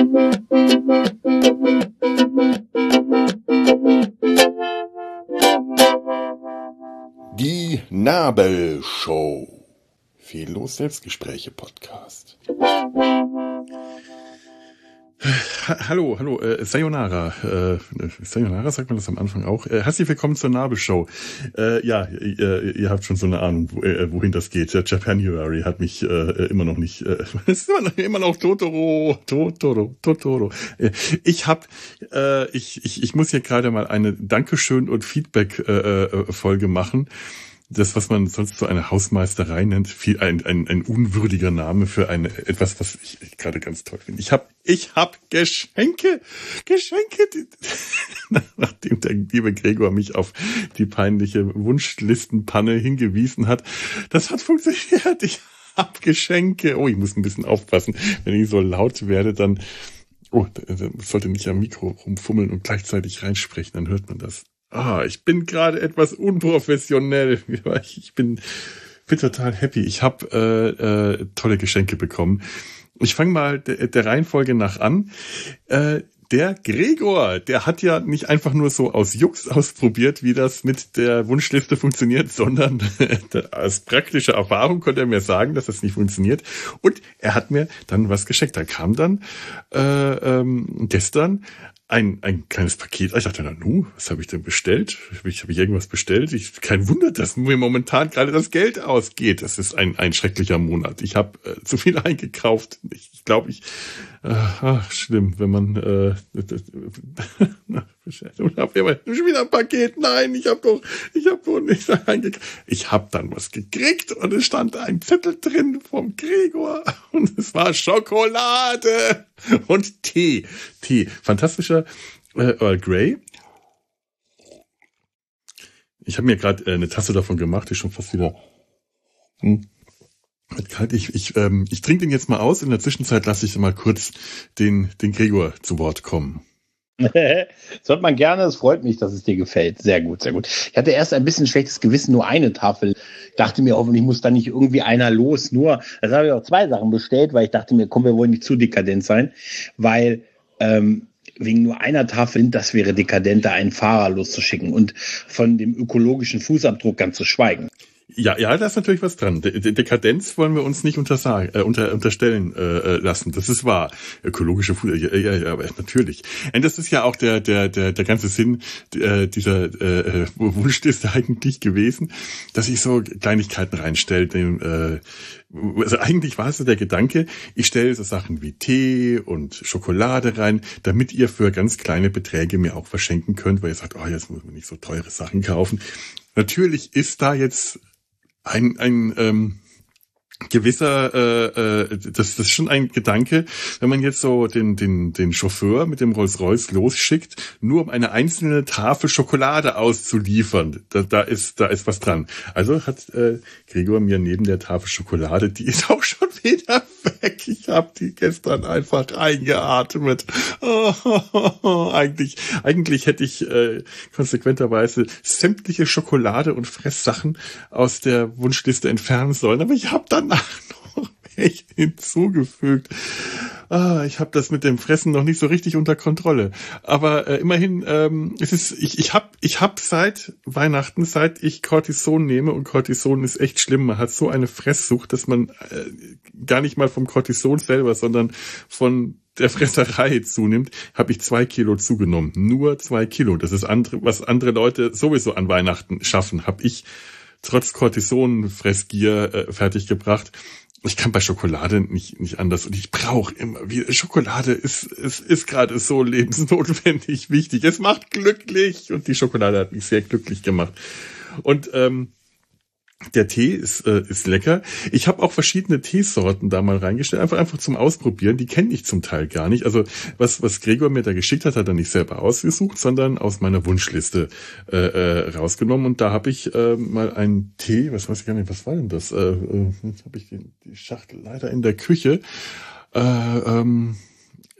Die Nabelshow. Fehllos Selbstgespräche-Podcast. Hallo, Sayonara. Sayonara sagt man das am Anfang auch. Herzlich willkommen zur Nabelshow. Ihr habt schon so eine Ahnung, wohin das geht. Der Japanuary hat mich immer noch nicht. Es ist immer noch Totoro. Ich muss hier gerade mal eine Dankeschön und Feedback Folge machen. Das, was man sonst so eine Hausmeisterei nennt, ein unwürdiger Name für etwas, was ich gerade ganz toll finde. Ich hab Geschenke, nachdem der liebe Gregor mich auf die peinliche Wunschlistenpanne hingewiesen hat. Das hat funktioniert. Ich hab Geschenke. Oh, ich muss ein bisschen aufpassen. Wenn ich so laut werde, dann, sollte nicht am Mikro rumfummeln und gleichzeitig reinsprechen, dann hört man das. Ich bin gerade etwas unprofessionell. Ich bin total happy. Ich habe tolle Geschenke bekommen. Ich fange mal der Reihenfolge nach an. Der Gregor, der hat ja nicht einfach nur so aus Jux ausprobiert, wie das mit der Wunschliste funktioniert, sondern aus praktischer Erfahrung konnte er mir sagen, dass das nicht funktioniert. Und er hat mir dann was geschenkt. Da kam dann gestern ein kleines Paket. Ich dachte, was habe ich denn bestellt? Habe ich irgendwas bestellt? Kein Wunder, dass mir momentan gerade das Geld ausgeht. Das ist ein schrecklicher Monat. Ich habe zu viel eingekauft. Ich glaube, schlimm, wenn man und hab immer schon wieder ein Paket. Nein, ich habe doch nichts eingekauft. Ich habe dann was gekriegt und es stand ein Zettel drin vom Gregor und es war Schokolade und Tee. Fantastischer Earl Grey. Ich habe mir gerade eine Tasse davon gemacht, die ist schon fast wieder kalt. Ich trinke den jetzt mal aus. In der Zwischenzeit lasse ich mal kurz den Gregor zu Wort kommen. Das hört man gerne, es freut mich, dass es dir gefällt. Sehr gut, sehr gut. Ich hatte erst ein bisschen schlechtes Gewissen, nur eine Tafel. Dachte mir, hoffentlich muss da nicht irgendwie einer los. Das habe ich auch 2 Sachen bestellt, weil ich dachte mir, komm, wir wollen nicht zu dekadent sein. Weil wegen nur einer Tafel, das wäre dekadenter, einen Fahrer loszuschicken und von dem ökologischen Fußabdruck ganz zu schweigen. Ja, da ist natürlich was dran. Dekadenz wollen wir uns nicht unterstellen lassen. Das ist wahr. Ökologische Food, ja, aber natürlich. Und das ist ja auch der ganze Sinn dieser Wunschliste eigentlich gewesen, dass ich so Kleinigkeiten reinstelle. Also eigentlich war es so der Gedanke, ich stelle so Sachen wie Tee und Schokolade rein, damit ihr für ganz kleine Beträge mir auch verschenken könnt, weil ihr sagt, jetzt muss man nicht so teure Sachen kaufen. Natürlich ist da jetzt ein gewisser, das ist schon ein Gedanke, wenn man jetzt so den Chauffeur mit dem Rolls-Royce losschickt, nur um eine einzelne Tafel Schokolade auszuliefern. Da ist was dran. Also hat Gregor mir neben der Tafel Schokolade, die ist auch schon wieder weg. Ich habe die gestern einfach eingeatmet. Eigentlich hätte ich konsequenterweise sämtliche Schokolade und Fresssachen aus der Wunschliste entfernen sollen, aber ich habe danach noch welche hinzugefügt. Ich habe das mit dem Fressen noch nicht so richtig unter Kontrolle. Aber immerhin, ich habe seit Weihnachten, seit ich Cortison nehme, und Cortison ist echt schlimm, man hat so eine Fresssucht, dass man gar nicht mal vom Cortison selber, sondern von der Fresserei zunimmt, habe ich 2 Kilo zugenommen. Nur 2 Kilo. Das ist was andere Leute sowieso an Weihnachten schaffen, habe ich trotz Cortison-Fressgier fertiggebracht. Ich kann bei Schokolade nicht anders, und ich brauche immer wieder Schokolade. Ist gerade so lebensnotwendig wichtig. Es macht glücklich, und die Schokolade hat mich sehr glücklich gemacht. Und der Tee ist lecker. Ich habe auch verschiedene Teesorten da mal reingestellt, einfach zum Ausprobieren. Die kenne ich zum Teil gar nicht. Also was Gregor mir da geschickt hat er nicht selber ausgesucht, sondern aus meiner Wunschliste rausgenommen. Und da habe ich mal einen Tee, was weiß ich gar nicht, was war denn das? Jetzt habe ich die Schachtel leider in der Küche.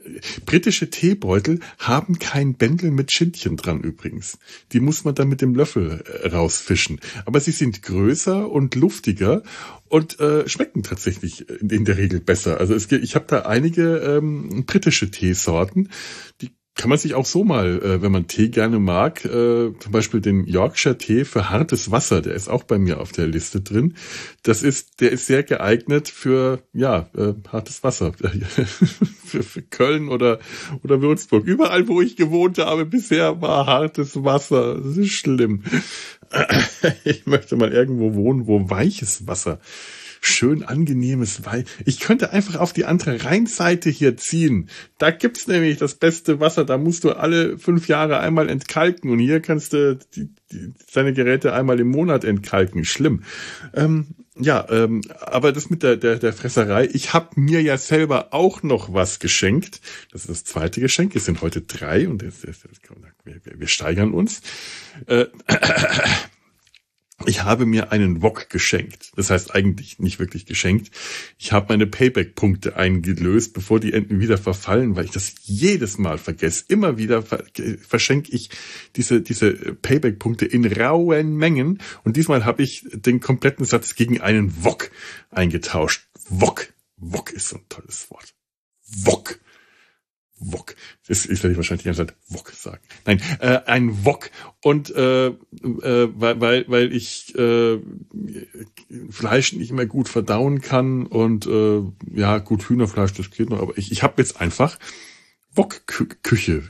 Britische Teebeutel haben kein Bändel mit Schindchen dran übrigens. Die muss man dann mit dem Löffel rausfischen. Aber sie sind größer und luftiger und schmecken tatsächlich in der Regel besser. Also ich habe da einige britische Teesorten, die kann man sich auch so mal, wenn man Tee gerne mag, zum Beispiel den Yorkshire Tee für hartes Wasser, der ist auch bei mir auf der Liste drin. Der ist sehr geeignet für hartes Wasser. für Köln oder Würzburg. Überall, wo ich gewohnt habe, bisher war hartes Wasser. Das ist schlimm. Ich möchte mal irgendwo wohnen, wo weiches Wasser, schön angenehmes Wein. Ich könnte einfach auf die andere Rheinseite hier ziehen. Da gibt's nämlich das beste Wasser. Da musst du alle 5 Jahre einmal entkalken. Und hier kannst du deine Geräte einmal im Monat entkalken. Schlimm. Aber das mit der Fresserei. Ich habe mir ja selber auch noch was geschenkt. Das ist das zweite Geschenk. Es sind heute 3 und wir steigern uns. Ich habe mir einen Wok geschenkt. Das heißt eigentlich nicht wirklich geschenkt. Ich habe meine Payback-Punkte eingelöst, bevor die Enden wieder verfallen, weil ich das jedes Mal vergesse. Immer wieder verschenke ich diese Payback-Punkte in rauen Mengen. Und diesmal habe ich den kompletten Satz gegen einen Wok eingetauscht. Wok. Wok ist so ein tolles Wort. Wok. Wok. Das werde ich wahrscheinlich die ganze Zeit Wok sagen. Nein, ein Wok. Und weil ich Fleisch nicht mehr gut verdauen kann und gut, Hühnerfleisch, das geht noch, aber ich habe jetzt einfach Wok-Küche.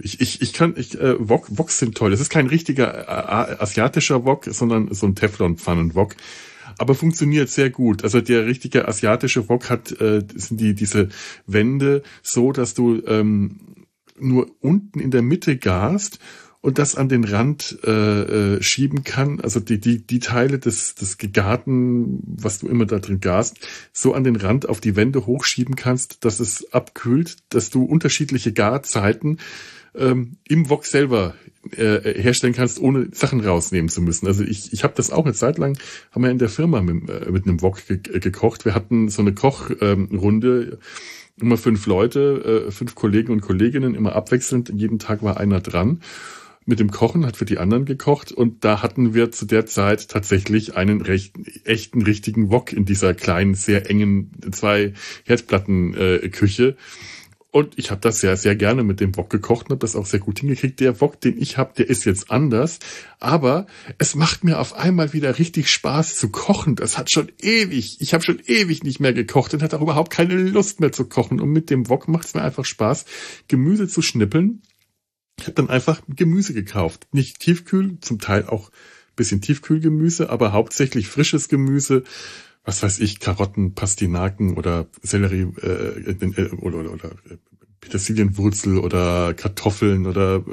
Woks sind toll. Das ist kein richtiger asiatischer Wok, sondern so ein Teflon-Pfannen-Wok. Aber funktioniert sehr gut. Also der richtige asiatische Wok sind diese Wände so, dass du nur unten in der Mitte garst und das an den Rand schieben kann. Also die Teile des Gegarten, was du immer da drin garst, so an den Rand auf die Wände hochschieben kannst, dass es abkühlt, dass du unterschiedliche Garzeiten im Wok selber herstellen kannst, ohne Sachen rausnehmen zu müssen. Also ich habe das auch eine Zeit lang, haben wir in der Firma mit einem Wok gekocht. Wir hatten so eine Kochrunde, immer 5 Leute, 5 Kollegen und Kolleginnen, immer abwechselnd. Jeden Tag war einer dran mit dem Kochen, hat für die anderen gekocht. Und da hatten wir zu der Zeit tatsächlich einen echten, richtigen Wok in dieser kleinen, sehr engen 2 Herdplatten Küche. Und ich habe das sehr, sehr gerne mit dem Wok gekocht und habe das auch sehr gut hingekriegt. Der Wok, den ich habe, der ist jetzt anders. Aber es macht mir auf einmal wieder richtig Spaß zu kochen. Ich habe schon ewig nicht mehr gekocht und hatte auch überhaupt keine Lust mehr zu kochen. Und mit dem Wok macht es mir einfach Spaß, Gemüse zu schnippeln. Ich habe dann einfach Gemüse gekauft. Nicht Tiefkühl, zum Teil auch ein bisschen Tiefkühlgemüse, aber hauptsächlich frisches Gemüse. Was weiß ich, Karotten, Pastinaken oder Sellerie oder Petersilienwurzel oder Kartoffeln oder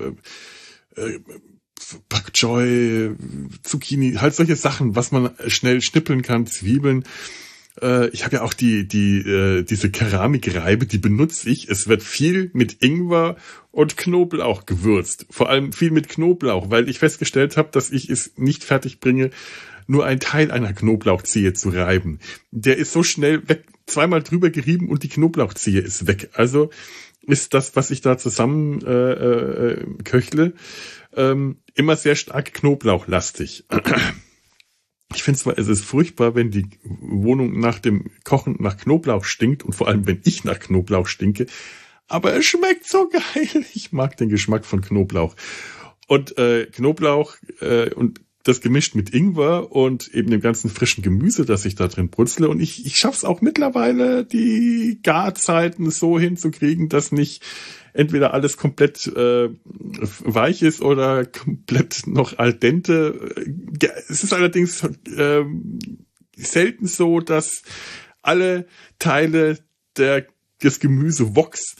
Pak Choi, Zucchini, halt solche Sachen, was man schnell schnippeln kann, Zwiebeln. Ich habe ja auch diese Keramikreibe, die benutze ich. Es wird viel mit Ingwer und Knoblauch gewürzt. Vor allem viel mit Knoblauch, weil ich festgestellt habe, dass ich es nicht fertig bringe, nur ein Teil einer Knoblauchzehe zu reiben. Der ist so schnell weg, 2-mal drüber gerieben und die Knoblauchzehe ist weg. Also ist das, was ich da zusammen köchle, immer sehr stark knoblauchlastig. Ich finde zwar, es ist furchtbar, wenn die Wohnung nach dem Kochen nach Knoblauch stinkt und vor allem, wenn ich nach Knoblauch stinke, aber es schmeckt so geil. Ich mag den Geschmack von Knoblauch. Und Knoblauch und das gemischt mit Ingwer und eben dem ganzen frischen Gemüse, das ich da drin brutzle. Und ich schaff's auch mittlerweile, die Garzeiten so hinzukriegen, dass nicht entweder alles komplett weich ist oder komplett noch al dente. Es ist allerdings selten so, dass alle Teile des Gemüsewoks,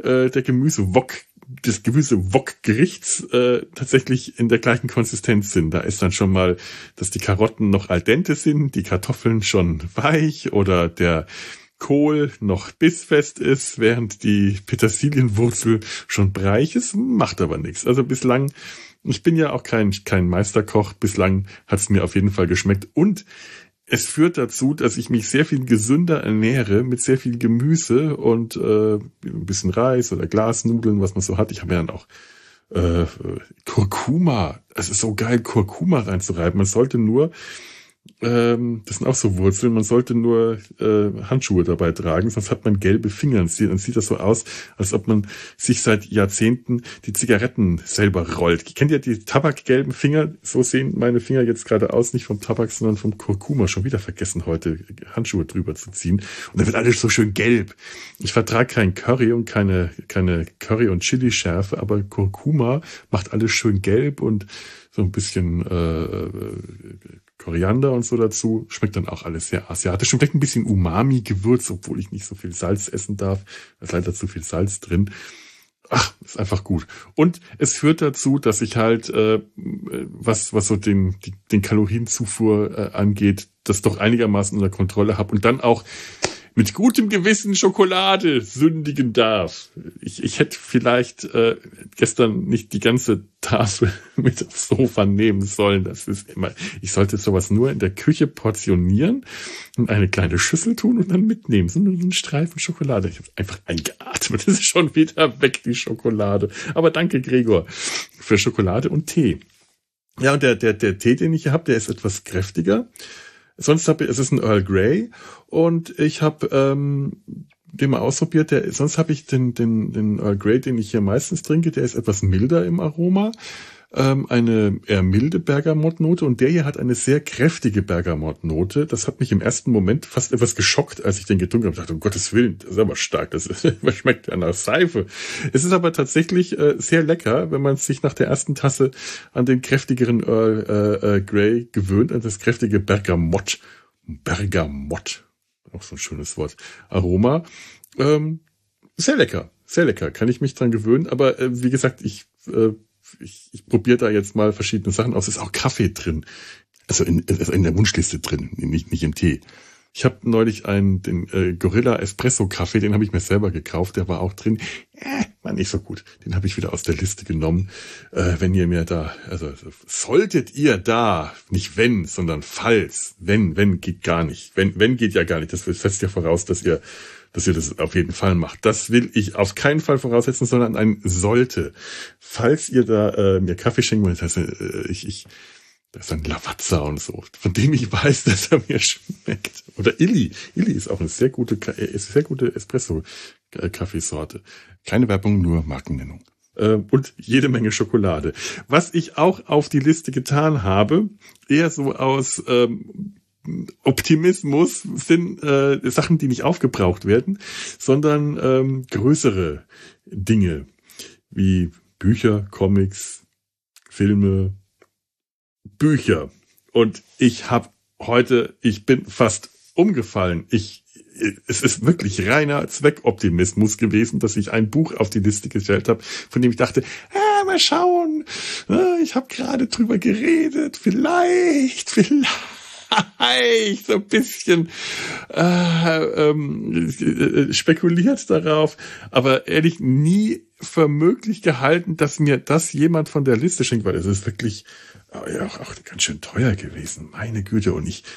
des Gemüse-Wok-Gerichts tatsächlich in der gleichen Konsistenz sind. Da ist dann schon mal, dass die Karotten noch al dente sind, die Kartoffeln schon weich oder der Kohl noch bissfest ist, während die Petersilienwurzel schon breich ist. Macht aber nichts. Also bislang, ich bin ja auch kein Meisterkoch, bislang hat es mir auf jeden Fall geschmeckt. Und es führt dazu, dass ich mich sehr viel gesünder ernähre, mit sehr viel Gemüse und ein bisschen Reis oder Glasnudeln, was man so hat. Ich habe ja dann auch Kurkuma. Es ist so geil, Kurkuma reinzureiben. Man sollte nur das sind auch so Wurzeln. Man sollte nur Handschuhe dabei tragen, sonst hat man gelbe Finger. Dann sieht das so aus, als ob man sich seit Jahrzehnten die Zigaretten selber rollt. Kennt ihr die tabakgelben Finger? So sehen meine Finger jetzt gerade aus, nicht vom Tabak, sondern vom Kurkuma. Schon wieder vergessen, heute Handschuhe drüber zu ziehen. Und dann wird alles so schön gelb. Ich vertrage kein Curry und keine Curry- und Chili-Schärfe, aber Kurkuma macht alles schön gelb und so ein bisschen Koriander und so dazu. Schmeckt dann auch alles sehr asiatisch und vielleicht ein bisschen Umami-Gewürz, obwohl ich nicht so viel Salz essen darf. Da ist leider zu viel Salz drin. Ach, ist einfach gut. Und es führt dazu, dass ich halt, was so den Kalorienzufuhr angeht, das doch einigermaßen unter Kontrolle habe und dann auch mit gutem Gewissen Schokolade sündigen darf. Ich hätte vielleicht gestern nicht die ganze Tafel mit aufs Sofa nehmen sollen. Das ist immer, ich sollte sowas nur in der Küche portionieren und eine kleine Schüssel tun und dann mitnehmen. So einen Streifen Schokolade. Ich habe einfach eingeatmet. Das ist schon wieder weg, die Schokolade. Aber danke, Gregor, für Schokolade und Tee. Ja, und der Tee, den ich hier habe, der ist etwas kräftiger. Sonst es ist ein Earl Grey und ich habe den mal ausprobiert. Sonst habe ich den Earl Grey, den ich hier meistens trinke, der ist etwas milder im Aroma. Eine eher milde Bergamottnote und der hier hat eine sehr kräftige Bergamottnote. Das hat mich im ersten Moment fast etwas geschockt, als ich den getrunken habe. Ich dachte, um Gottes Willen, das ist aber stark, das schmeckt ja nach Seife. Es ist aber tatsächlich sehr lecker, wenn man sich nach der ersten Tasse an den kräftigeren Earl Grey gewöhnt, an das kräftige Bergamott, auch so ein schönes Wort, Aroma. Sehr lecker, kann ich mich dran gewöhnen, aber wie gesagt, ich probiere da jetzt mal verschiedene Sachen aus. Es ist auch Kaffee drin. Also in der Wunschliste drin, nicht im Tee. Ich habe neulich den Gorilla Espresso Kaffee, den habe ich mir selber gekauft, der war auch drin. War nicht so gut. Den habe ich wieder aus der Liste genommen. Wenn ihr mir da, also solltet ihr da, nicht wenn, sondern falls, wenn geht gar nicht. Wenn geht ja gar nicht. Das setzt ja voraus, dass ihr das auf jeden Fall macht. Das will ich auf keinen Fall voraussetzen, sondern ein sollte. Falls ihr da mir Kaffee schenken wollt, das heißt, das ist ein Lavazza und so, von dem ich weiß, dass er mir schmeckt. Oder Illy. Illy ist auch eine sehr gute Espresso-Kaffeesorte. Keine Werbung, nur Markennennung. Und jede Menge Schokolade. Was ich auch auf die Liste getan habe, eher so aus Optimismus, sind Sachen, die nicht aufgebraucht werden, sondern größere Dinge wie Bücher, Comics, Filme, Bücher. Und ich bin fast umgefallen. Es ist wirklich reiner Zweckoptimismus gewesen, dass ich ein Buch auf die Liste gestellt habe, von dem ich dachte, mal schauen, ich habe gerade drüber geredet, vielleicht so ein bisschen spekuliert darauf, aber ehrlich nie für möglich gehalten, dass mir das jemand von der Liste schenkt, weil es ist wirklich auch ganz schön teuer gewesen, meine Güte. Und ich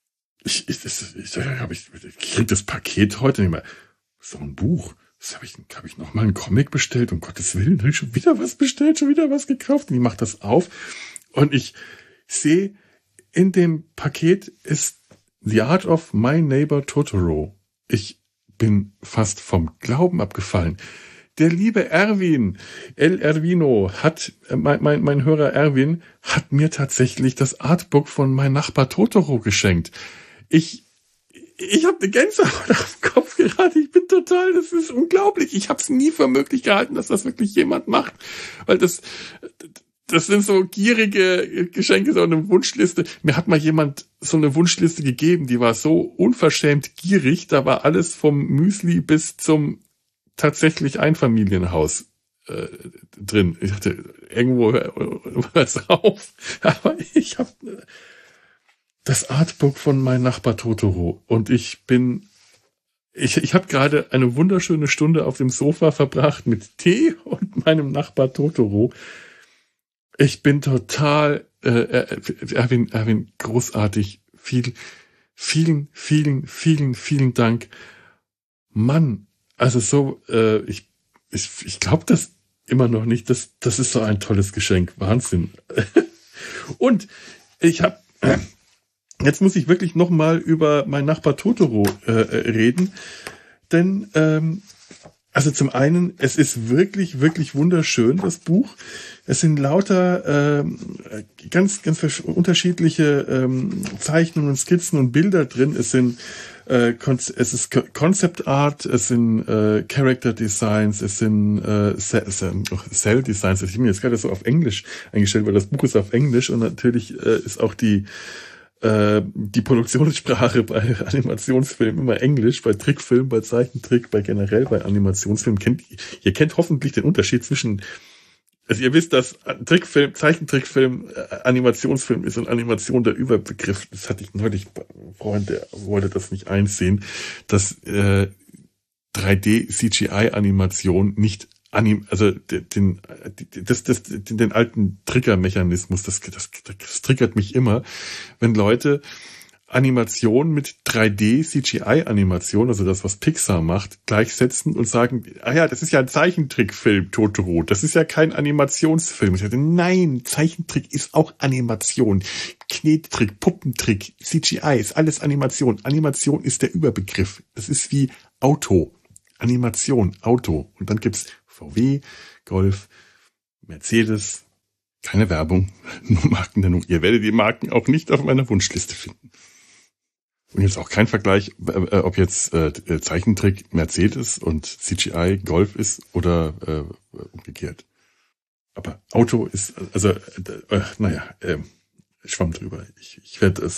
krieg das Paket heute nicht mehr. So ein Buch. Hab ich noch mal einen Comic bestellt, um Gottes Willen, habe ich schon wieder was bestellt, schon wieder was gekauft. Und ich mache das auf und ich sehe, in dem Paket ist The Art of My Neighbor Totoro. Ich bin fast vom Glauben abgefallen. Der liebe Erwin, El Erwino, hat, mein Hörer Erwin, hat mir tatsächlich das Artbook von Mein Nachbar Totoro geschenkt. Ich habe eine Gänsehaut auf dem Kopf gerade. Das ist unglaublich. Ich habe es nie für möglich gehalten, dass das wirklich jemand macht. Weil das sind so gierige Geschenke, so eine Wunschliste. Mir hat mal jemand so eine Wunschliste gegeben, die war so unverschämt gierig. Da war alles vom Müsli bis zum tatsächlich Einfamilienhaus drin. Ich dachte, irgendwo was auf. Aber ich habe das Artbook von Mein Nachbar Totoro und ich habe gerade eine wunderschöne Stunde auf dem Sofa verbracht mit Tee und meinem Nachbar Totoro. Ich bin total, Erwin, großartig. vielen, vielen, vielen, vielen Dank. Mann, also so, ich glaube das immer noch nicht. Das ist so ein tolles Geschenk. Wahnsinn. Und jetzt muss ich wirklich noch mal über meinen Nachbar Totoro reden. Denn, also zum einen, es ist wirklich, wirklich wunderschön, das Buch. Es sind lauter ganz, ganz unterschiedliche Zeichnungen, Skizzen und Bilder drin. Es ist Concept Art, es sind Character Designs, es sind Cell Designs. Ich bin jetzt gerade so auf Englisch eingestellt, weil das Buch ist auf Englisch und natürlich ist auch die Produktionssprache bei Animationsfilmen immer Englisch, bei Trickfilmen, bei Zeichentrick, generell bei Animationsfilmen. Ihr kennt hoffentlich den Unterschied zwischen, also ihr wisst, dass Trickfilm, Zeichentrickfilm, Animationsfilm ist und Animation der Überbegriff. Das hatte ich neulich bei einem Freund, der wollte das nicht einsehen, dass 3D-CGI-Animation nicht also den alten Triggermechanismus, das triggert mich immer, wenn Leute Animation mit 3D-CGI-Animation, also das, was Pixar macht, gleichsetzen und sagen, das ist ja ein Zeichentrickfilm, Totoro, das ist ja kein Animationsfilm. Ich sage, nein, Zeichentrick ist auch Animation. Knettrick, Puppentrick, CGI ist alles Animation. Animation ist der Überbegriff. Das ist wie Auto. Animation, Auto. Und dann gibt's VW, Golf, Mercedes, keine Werbung, nur Markennennung. Ihr werdet die Marken auch nicht auf meiner Wunschliste finden. Und jetzt auch kein Vergleich, ob jetzt Zeichentrick Mercedes und CGI Golf ist oder umgekehrt. Aber Auto ist, also schwamm drüber. Ich werde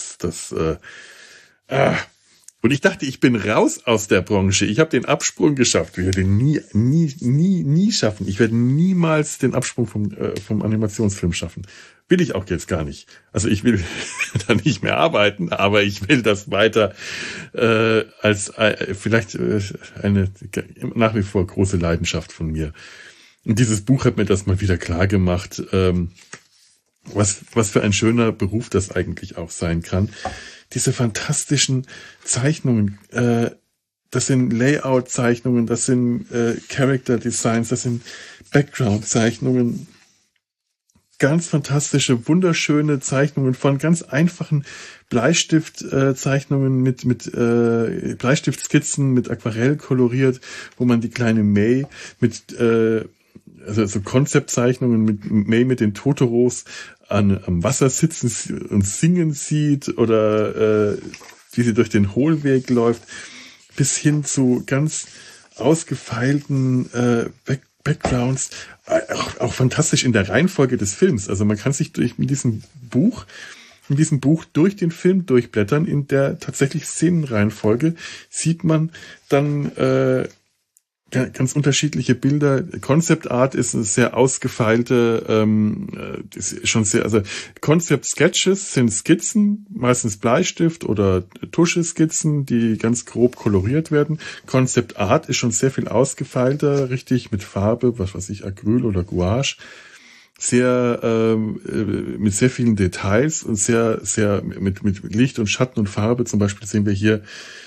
und ich dachte, ich bin raus aus der Branche. Ich habe den Absprung geschafft. Ich werde den nie schaffen. Ich werde niemals den Absprung vom Animationsfilm schaffen. Will ich auch jetzt gar nicht. Also ich will da nicht mehr arbeiten, aber ich will das weiter als vielleicht eine nach wie vor große Leidenschaft von mir. Und dieses Buch hat mir das mal wieder klar gemacht, was für ein schöner Beruf das eigentlich auch sein kann. Diese fantastischen Zeichnungen, das sind Layout-Zeichnungen, das sind Character-Designs, das sind Background-Zeichnungen, ganz fantastische, wunderschöne Zeichnungen von ganz einfachen Bleistiftzeichnungen mit Bleistiftskizzen, mit Aquarell koloriert, wo man die kleine May mit also so Konzeptzeichnungen mit May mit den Totoros am Wasser sitzen und singen sieht oder wie sie durch den Hohlweg läuft, bis hin zu ganz ausgefeilten Backgrounds, auch fantastisch in der Reihenfolge des Films. Also man kann sich in diesem Buch durch den Film durchblättern. In der tatsächlich Szenenreihenfolge sieht man dann ganz unterschiedliche Bilder. Concept Art ist eine sehr ausgefeilte, ist schon sehr, also Concept Sketches sind Skizzen, meistens Bleistift oder Tuscheskizzen, die ganz grob koloriert werden. Concept Art ist schon sehr viel ausgefeilter, richtig mit Farbe, was weiß ich, Acryl oder Gouache. Sehr, mit sehr vielen Details und sehr, sehr mit Licht und Schatten und Farbe. Zum Beispiel sehen wir hier,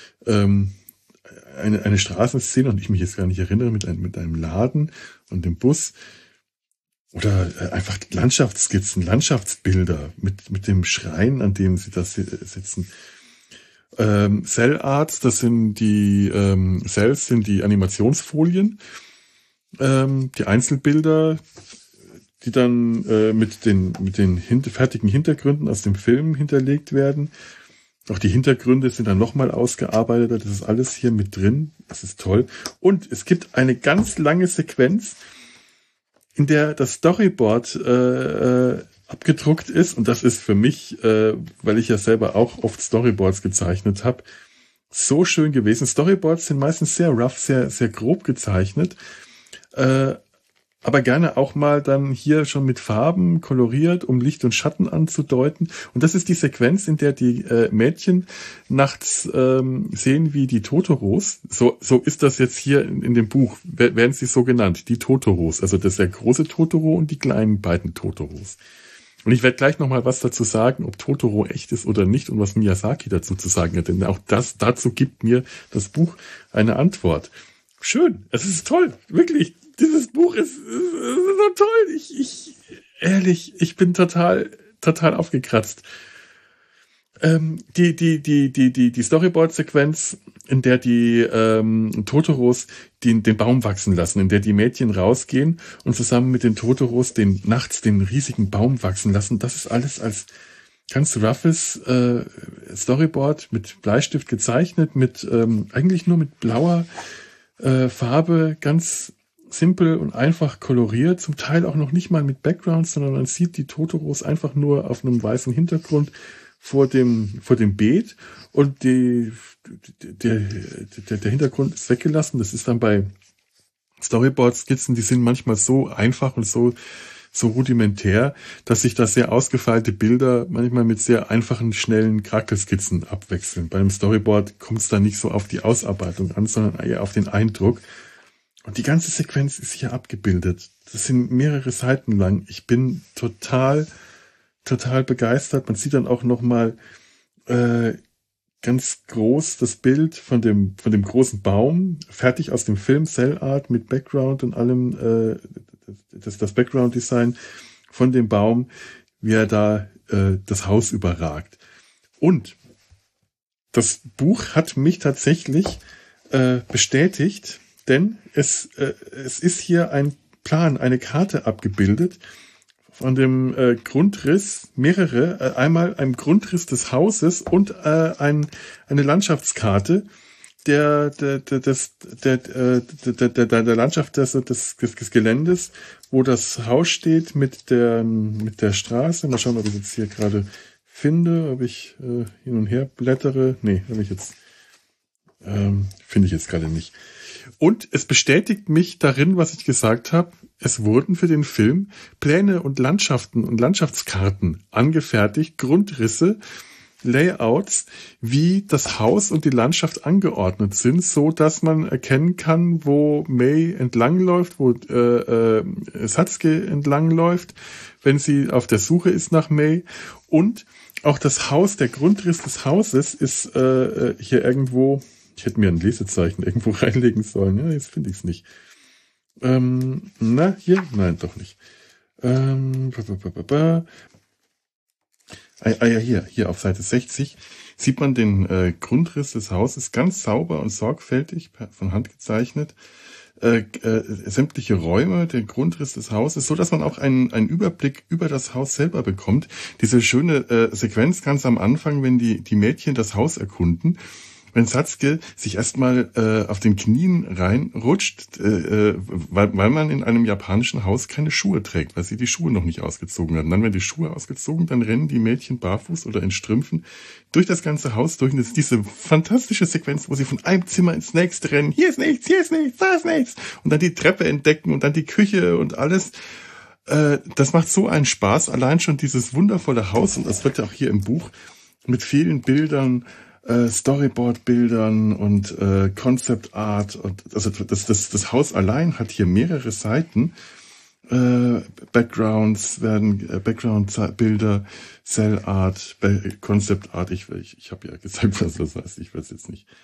eine Straßenszene, und ich mich jetzt gar nicht erinnere, mit einem Laden und dem Bus. Oder einfach Landschaftsskizzen, Landschaftsbilder mit dem Schrein, an dem sie das sitzen. Cell Arts, das sind die Cells sind die Animationsfolien, die Einzelbilder, die dann mit den fertigen Hintergründen aus dem Film hinterlegt werden. Auch die Hintergründe sind dann nochmal ausgearbeiteter. Das ist alles hier mit drin. Das ist toll. Und es gibt eine ganz lange Sequenz, in der das Storyboard abgedruckt ist. Und das ist für mich, weil ich ja selber auch oft Storyboards gezeichnet habe, so schön gewesen. Storyboards sind meistens sehr rough, sehr, sehr grob gezeichnet. Aber gerne auch mal dann hier schon mit Farben koloriert, um Licht und Schatten anzudeuten. Und das ist die Sequenz, in der die Mädchen nachts sehen, wie die Totoros, so ist das jetzt hier in dem Buch, werden sie so genannt, die Totoros. Also das ist der große Totoro und die kleinen beiden Totoros. Und ich werde gleich nochmal was dazu sagen, ob Totoro echt ist oder nicht und was Miyazaki dazu zu sagen hat. Denn auch dazu gibt mir das Buch eine Antwort. Schön, es ist toll, wirklich. Dieses Buch ist so toll. Ich bin total aufgekratzt. Die Storyboard-Sequenz, in der die Totoros den Baum wachsen lassen, in der die Mädchen rausgehen und zusammen mit den Totoros nachts den riesigen Baum wachsen lassen, das ist alles als ganz roughes Storyboard mit Bleistift gezeichnet, mit eigentlich nur mit blauer Farbe, ganz simpel und einfach koloriert, zum Teil auch noch nicht mal mit Background, sondern man sieht die Totoros einfach nur auf einem weißen Hintergrund vor dem Beet und der Hintergrund ist weggelassen. Das ist dann bei Storyboard-Skizzen, die sind manchmal so einfach und so rudimentär, dass sich da sehr ausgefeilte Bilder manchmal mit sehr einfachen, schnellen Charakterskizzen abwechseln. Bei einem Storyboard kommt es da nicht so auf die Ausarbeitung an, sondern eher auf den Eindruck. Und die ganze Sequenz ist hier abgebildet. Das sind mehrere Seiten lang. Ich bin total begeistert. Man sieht dann auch nochmal ganz groß das Bild von dem großen Baum, fertig aus dem Film, Cell Art mit Background und allem, das Background-Design von dem Baum, wie er da das Haus überragt. Und das Buch hat mich tatsächlich bestätigt, denn es ist hier ein Plan, eine Karte abgebildet von dem Grundriss, mehrere, einmal ein Grundriss des Hauses und eine Landschaftskarte der Landschaft des Geländes, wo das Haus steht mit der Straße. Mal schauen, ob ich jetzt hier gerade finde, ob ich hin und her blättere. Nee, finde ich jetzt gerade nicht. Und es bestätigt mich darin, was ich gesagt habe. Es wurden für den Film Pläne und Landschaften und Landschaftskarten angefertigt, Grundrisse, Layouts, wie das Haus und die Landschaft angeordnet sind, so dass man erkennen kann, wo Mei entlangläuft, wo Satsuki entlangläuft, wenn sie auf der Suche ist nach Mei. Und auch das Haus, der Grundriss des Hauses ist hier irgendwo. Ich hätte mir ein Lesezeichen irgendwo reinlegen sollen. Ja, jetzt finde ich es nicht. Hier? Nein, doch nicht. Hier auf Seite 60 sieht man den Grundriss des Hauses ganz sauber und sorgfältig von Hand gezeichnet. Sämtliche Räume, den Grundriss des Hauses, so dass man auch einen Überblick über das Haus selber bekommt. Diese schöne Sequenz ganz am Anfang, wenn die Mädchen das Haus erkunden, wenn Satsuki sich erstmal auf den Knien reinrutscht, weil man in einem japanischen Haus keine Schuhe trägt, weil sie die Schuhe noch nicht ausgezogen haben. Dann werden die Schuhe ausgezogen, dann rennen die Mädchen barfuß oder in Strümpfen durch das ganze Haus durch. Und das ist diese fantastische Sequenz, wo sie von einem Zimmer ins nächste rennen. Hier ist nichts, da ist nichts. Und dann die Treppe entdecken und dann die Küche und alles. Das macht so einen Spaß. Allein schon dieses wundervolle Haus, und das wird ja auch hier im Buch mit vielen Bildern, Storyboard-Bildern und Concept Art, und also das Haus allein hat hier mehrere Seiten. Backgrounds werden Background-Bilder, Cell Art, Concept Art. Ich habe ja gesagt, was das heißt. Ich weiß jetzt nicht.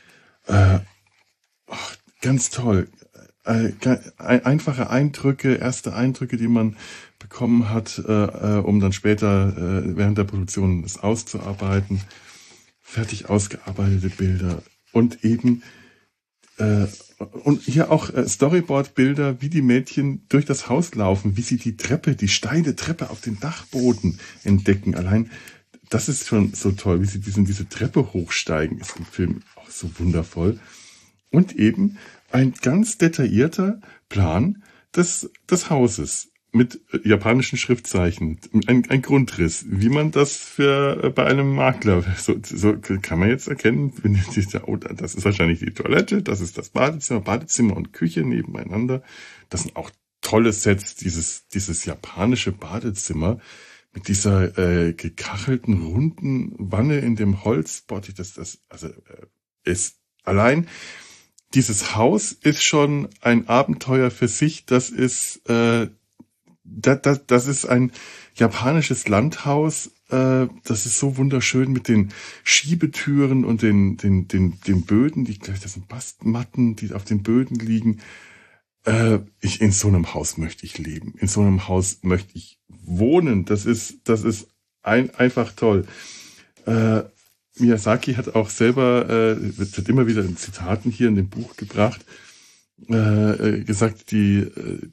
Ganz toll. Einfache Eindrücke, erste Eindrücke, die man bekommen hat, um dann später während der Produktion das auszuarbeiten. Fertig ausgearbeitete Bilder und eben und hier auch Storyboard-Bilder, wie die Mädchen durch das Haus laufen, wie sie die steile Treppe auf den Dachboden entdecken. Allein das ist schon so toll, wie sie diese Treppe hochsteigen, ist im Film auch so wundervoll. Und eben ein ganz detaillierter Plan des Hauses mit japanischen Schriftzeichen, ein Grundriss, wie man das bei einem Makler, so kann man jetzt erkennen, das ist wahrscheinlich die Toilette, das ist das Badezimmer und Küche nebeneinander. Das sind auch tolle Sets, dieses japanische Badezimmer mit dieser gekachelten, runden Wanne in dem Holzbottich, ist allein dieses Haus ist schon ein Abenteuer für sich, das ist das ist ein japanisches Landhaus. Das ist so wunderschön mit den Schiebetüren und den Böden. Das sind Bastmatten, die auf den Böden liegen. In so einem Haus möchte ich leben. In so einem Haus möchte ich wohnen. Das ist einfach toll. Miyazaki hat auch selber, wird immer wieder in Zitaten hier in dem Buch gebracht, gesagt, die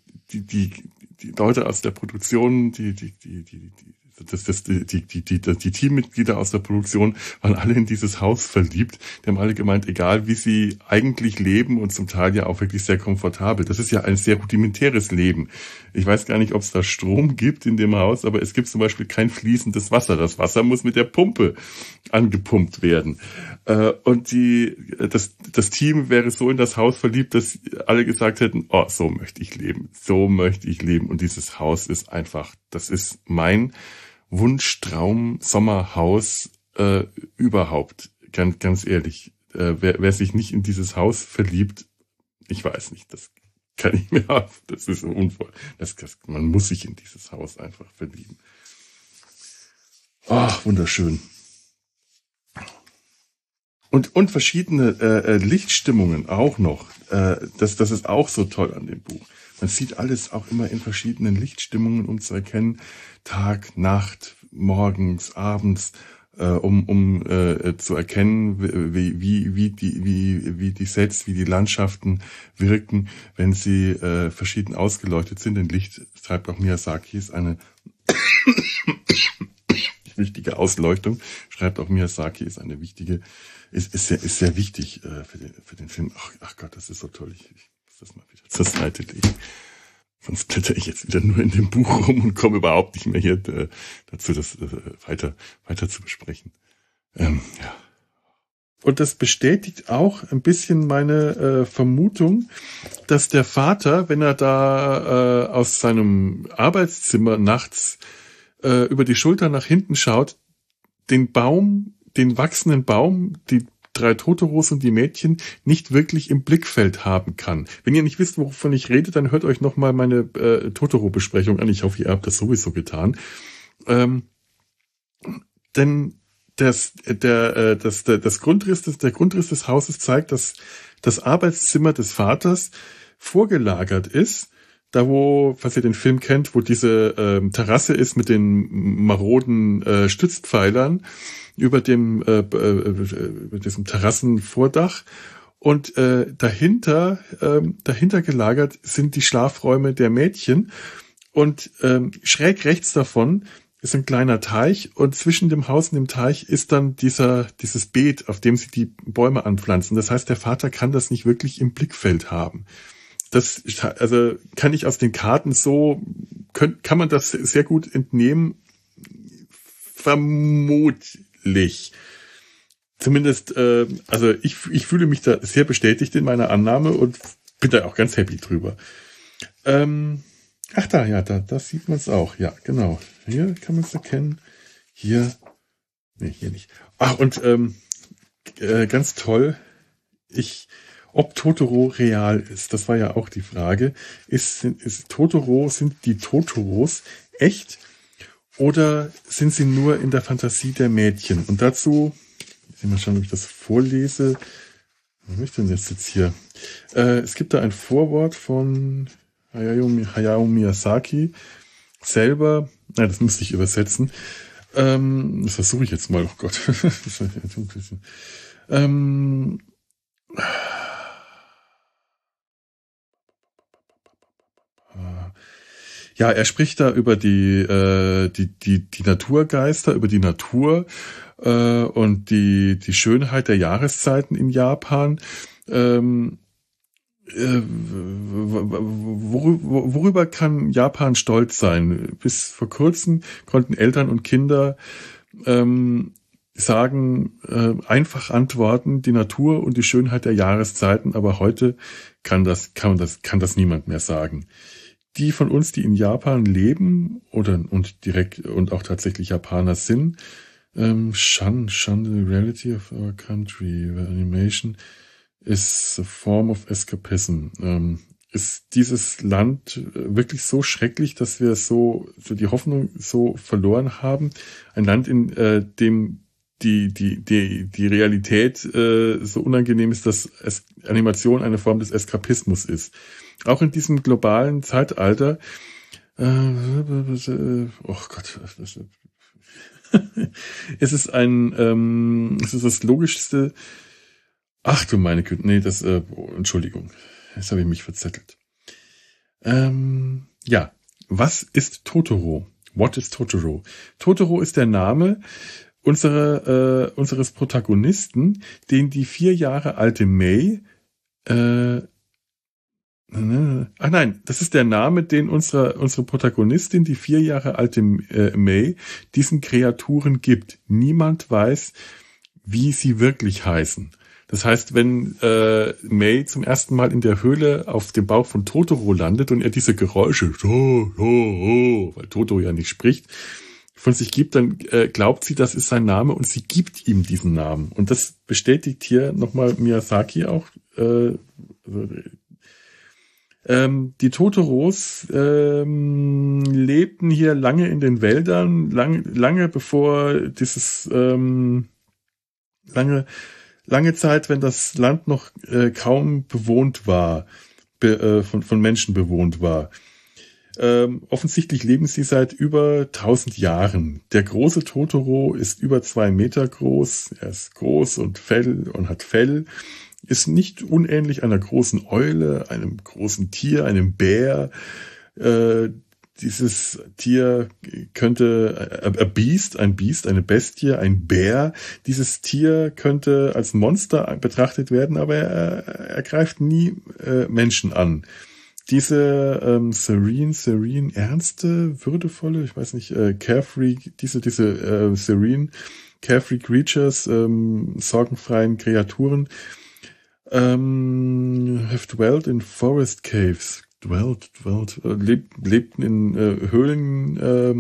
Leute aus der Produktion, die Teammitglieder aus der Produktion waren alle in dieses Haus verliebt. Die haben alle gemeint, egal wie sie eigentlich leben und zum Teil ja auch wirklich sehr komfortabel. Das ist ja ein sehr rudimentäres Leben. Ich weiß gar nicht, ob es da Strom gibt in dem Haus, aber es gibt zum Beispiel kein fließendes Wasser. Das Wasser muss mit der Pumpe angepumpt werden. Und das Team wäre so in das Haus verliebt, dass alle gesagt hätten, oh, so möchte ich leben. So möchte ich leben. Und dieses Haus ist einfach, das ist mein Wunschtraum Sommerhaus überhaupt. Ganz ehrlich, wer sich nicht in dieses Haus verliebt, ich weiß nicht, das kann ich mir auf. Das ist unvoll. Man muss sich in dieses Haus einfach verlieben. Ach, wunderschön. Und verschiedene Lichtstimmungen auch noch. Das ist auch so toll an dem Buch. Man sieht alles auch immer in verschiedenen Lichtstimmungen, um zu erkennen, Tag, Nacht, morgens, abends, um zu erkennen, wie die Sets, wie die Landschaften wirken, wenn sie verschieden ausgeleuchtet sind. Denn Licht, schreibt auch Miyazaki, ist eine wichtige Ausleuchtung. Schreibt auch Miyazaki, ist eine wichtige, ist sehr wichtig für den Film. Ach Gott, das ist so toll. Ich muss das mal wieder zur Seite legen. Sonst blätter ich jetzt wieder nur in dem Buch rum und komme überhaupt nicht mehr hier dazu, das weiter zu besprechen. Ja. Und das bestätigt auch ein bisschen meine Vermutung, dass der Vater, wenn er da aus seinem Arbeitszimmer nachts über die Schulter nach hinten schaut, den wachsenden Baum, die 3 Totoros und die Mädchen nicht wirklich im Blickfeld haben kann. Wenn ihr nicht wisst, wovon ich rede, dann hört euch nochmal meine Totoro-Besprechung an. Ich hoffe, ihr habt das sowieso getan. Denn der Grundriss des Hauses zeigt, dass das Arbeitszimmer des Vaters vorgelagert ist. Da wo, falls ihr den Film kennt, wo diese Terrasse ist mit den maroden Stützpfeilern über diesem Terrassenvordach. Und dahinter gelagert sind die Schlafräume der Mädchen. Und schräg rechts davon ist ein kleiner Teich. Und zwischen dem Haus und dem Teich ist dann dieses Beet, auf dem sie die Bäume anpflanzen. Das heißt, der Vater kann das nicht wirklich im Blickfeld haben. Das, also kann ich aus den Karten kann man das sehr gut entnehmen, vermutlich. Zumindest, also ich fühle mich da sehr bestätigt in meiner Annahme und bin da auch ganz happy drüber. Da sieht man es auch, ja, genau. Hier kann man es erkennen. Hier nicht. Ach, und ganz toll, ob Totoro real ist, das war ja auch die Frage. Sind die Totoros echt oder sind sie nur in der Fantasie der Mädchen? Und dazu, ich will mal schauen, ob ich das vorlese. Was möchte ich denn jetzt hier? Es gibt da ein Vorwort von Hayao Miyazaki selber. Das müsste ich übersetzen. Das versuche ich jetzt mal. Oh Gott. Das war ja ein bisschen. Ja, er spricht da über die Naturgeister, über die Natur und die Schönheit der Jahreszeiten in Japan. Worüber kann Japan stolz sein? Bis vor kurzem konnten Eltern und Kinder einfach antworten, die Natur und die Schönheit der Jahreszeiten, aber heute kann das niemand mehr sagen. Die von uns, die in Japan leben und auch tatsächlich Japaner sind, shun the reality of our country, where animation is a form of escapism. ist dieses Land wirklich so schrecklich, dass wir so die Hoffnung so verloren haben. Ein Land, in dem die Realität so unangenehm ist, dass Animation eine Form des Eskapismus ist. Auch in diesem globalen Zeitalter. Oh Gott. Es ist das Logischste. Ach du meine Güte, nee, Entschuldigung. Jetzt habe ich mich verzettelt. Ja, was ist Totoro? What is Totoro? Totoro ist der Name unseres Protagonisten, den die 4 Jahre alte Mei, das ist der Name, den unsere Protagonistin, die 4 Jahre alte Mei, diesen Kreaturen gibt. Niemand weiß, wie sie wirklich heißen. Das heißt, wenn Mei zum ersten Mal in der Höhle auf dem Bauch von Totoro landet und er diese Geräusche, weil Totoro ja nicht spricht, von sich gibt, dann glaubt sie, das ist sein Name und sie gibt ihm diesen Namen. Und das bestätigt hier nochmal Miyazaki auch. Die Totoros lebten hier lange in den Wäldern, lange bevor dieses lange Zeit, wenn das Land noch kaum bewohnt war, von Menschen bewohnt war. Offensichtlich leben sie seit über 1000 Jahren. Der große Totoro ist über 2 Meter groß. Er ist groß und hat Fell. Ist nicht unähnlich einer großen Eule, einem großen Tier, einem Bär. Dieses Tier könnte ein Biest, eine Bestie, ein Bär. Dieses Tier könnte als Monster betrachtet werden, aber er greift nie Menschen an. Diese serene, ernste, würdevolle, ich weiß nicht, carefree, diese serene, carefree Creatures, sorgenfreien Kreaturen, have dwelt in forest caves. Lebten in Höhlen,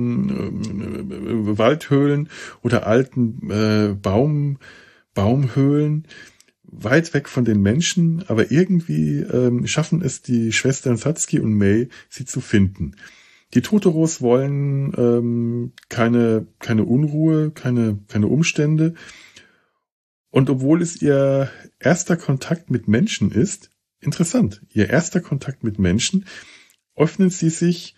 Waldhöhlen oder alten Baumhöhlen, weit weg von den Menschen, aber irgendwie schaffen es die Schwestern Satsuki und Mei, sie zu finden. Die Totoros wollen keine Unruhe, keine Umstände. Und obwohl es ihr erster Kontakt mit Menschen ist, interessant, ihr erster Kontakt mit Menschen, haben sie sich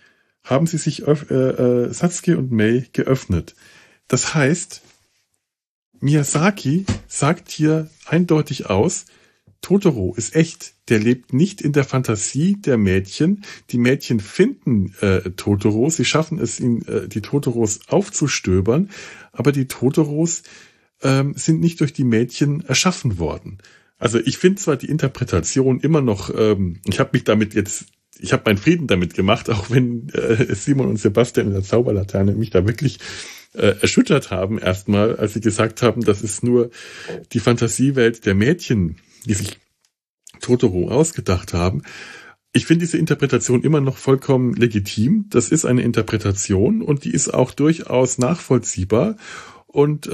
Satsuki und Mei geöffnet. Das heißt, Miyazaki sagt hier eindeutig aus, Totoro ist echt. Der lebt nicht in der Fantasie der Mädchen. Die Mädchen finden Totoro. Sie schaffen es, die Totoros aufzustöbern. Aber die Totoros sind nicht durch die Mädchen erschaffen worden. Also ich finde zwar die Interpretation immer noch, ich habe meinen Frieden damit gemacht, auch wenn Simon und Sebastian in der Zauberlaterne mich da wirklich erschüttert haben erstmal, als sie gesagt haben, das ist nur die Fantasiewelt der Mädchen, die sich Totoro ausgedacht haben. Ich finde diese Interpretation immer noch vollkommen legitim. Das ist eine Interpretation und die ist auch durchaus nachvollziehbar und